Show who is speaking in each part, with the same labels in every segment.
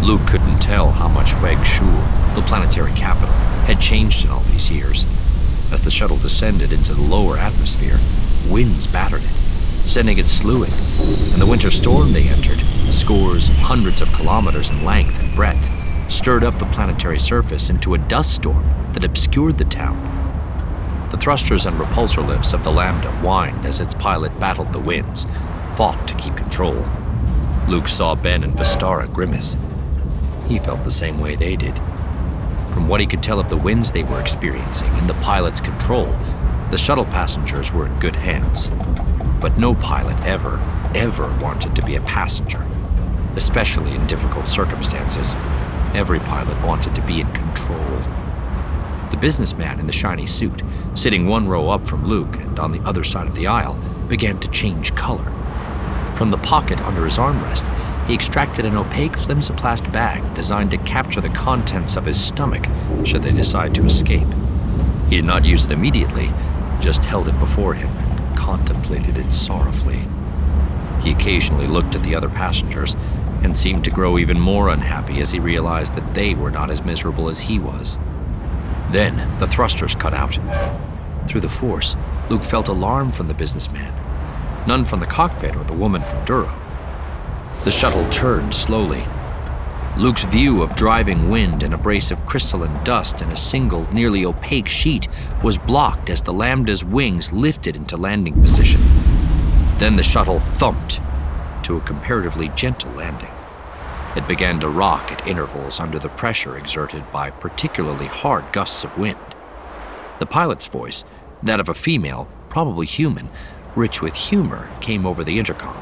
Speaker 1: Luke couldn't tell how much Weg Shul, the planetary capital, had changed in all these years. As the shuttle descended into the lower atmosphere, winds battered it, sending it slewing, and the winter storm they entered, scores of hundreds of kilometers in length and breadth, stirred up the planetary surface into a dust storm that obscured the town. The thrusters and repulsor lifts of the Lambda whined as its pilot battled the winds, fought to keep control. Luke saw Ben and Vistara grimace. He felt the same way they did. From what he could tell of the winds they were experiencing and the pilot's control, the shuttle passengers were in good hands. But no pilot ever wanted to be a passenger, especially in difficult circumstances. Every pilot wanted to be in control. The businessman in the shiny suit, sitting one row up from Luke and on the other side of the aisle, began to change color. From the pocket under his armrest, he extracted an opaque flimsoplast bag designed to capture the contents of his stomach should they decide to escape. He did not use it immediately, just held it before him and contemplated it sorrowfully. He occasionally looked at the other passengers and seemed to grow even more unhappy as he realized that they were not as miserable as he was. Then the thrusters cut out. Through the force, Luke felt alarm from the businessman. None from the cockpit or the woman from Duro. The shuttle turned slowly. Luke's view of driving wind and abrasive crystalline dust in a single, nearly opaque sheet was blocked as the Lambda's wings lifted into landing position. Then the shuttle thumped to a comparatively gentle landing. It began to rock at intervals under the pressure exerted by particularly hard gusts of wind. The pilot's voice, that of a female, probably human, rich with humor, came over the intercom.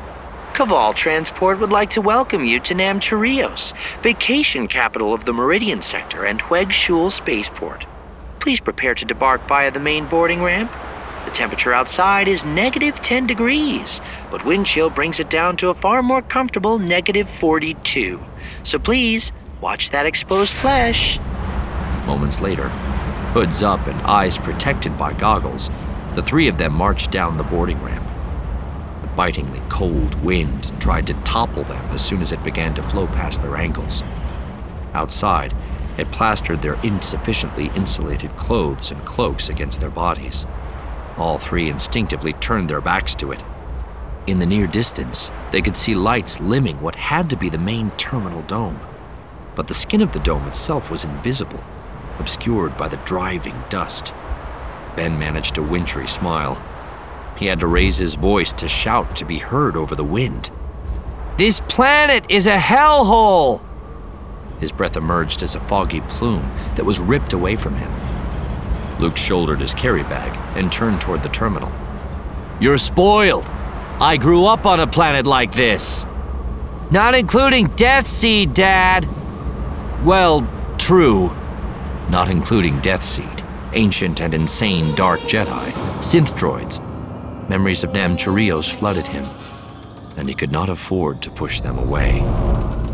Speaker 2: Kaval Transport would like to welcome you to Nam Chirios, vacation capital of the Meridian Sector and Weg Shul Spaceport. Please prepare to debark via the main boarding ramp. The temperature outside is -10 degrees, but wind chill brings it down to a far more comfortable -42. So please, watch that exposed flesh.
Speaker 1: Moments later, hoods up and eyes protected by goggles, the three of them marched down the boarding ramp. The bitingly cold wind tried to topple them as soon as it began to flow past their ankles. Outside, it plastered their insufficiently insulated clothes and cloaks against their bodies. All three instinctively turned their backs to it. In the near distance, they could see lights limning what had to be the main terminal dome. But the skin of the dome itself was invisible, obscured by the driving dust. Ben managed a wintry smile. He had to raise his voice to shout to be heard over the wind.
Speaker 2: "This planet is a hellhole!"
Speaker 1: His breath emerged as a foggy plume that was ripped away from him. Luke shouldered his carry bag and turned toward the terminal.
Speaker 2: "You're spoiled. I grew up on a planet like this." "Not including Deathseed, Dad."
Speaker 1: "Well, true. Not including Deathseed, ancient and insane dark Jedi, synth droids." Memories of Nam Chirios flooded him, and he could not afford to push them away.